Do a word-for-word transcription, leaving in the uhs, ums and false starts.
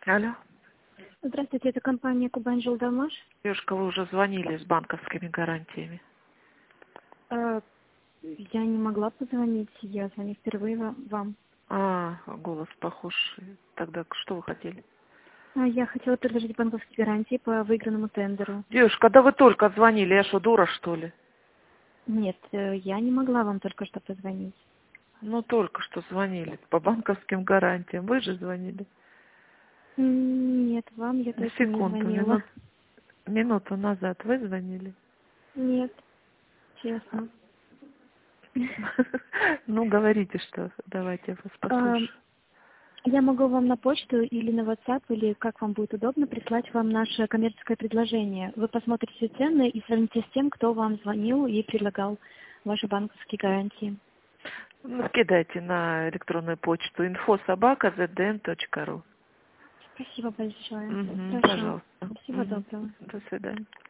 Алло. Здравствуйте, это компания Кубань Жилдамаш. Девушка, вы уже звонили с банковскими гарантиями. Э, Я не могла позвонить, я звоню впервые ва- вам. А, голос похож. Тогда что вы хотели? А, Я хотела предложить банковские гарантии по выигранному тендеру. Девушка, да вы только звонили, я что, дура, что ли? Нет, э, я не могла вам только что позвонить. Ну, только что звонили по банковским гарантиям. Вы же звонили. М, Нет, вам я На точно не секунду, звонила. минут, минуту назад вы звонили. Нет, честно. Ну, говорите, что. Давайте я вас А, послушаю. Я могу вам на почту или на WhatsApp, или как вам будет удобно, прислать вам наше коммерческое предложение. Вы посмотрите цены и сравните с тем, кто вам звонил и предлагал ваши банковские гарантии. Ну, кидайте на электронную почту инфо собака здн точка ру. Спасибо большое. Угу, Хорошо. пожалуйста. Всего Угу. доброго. До свидания.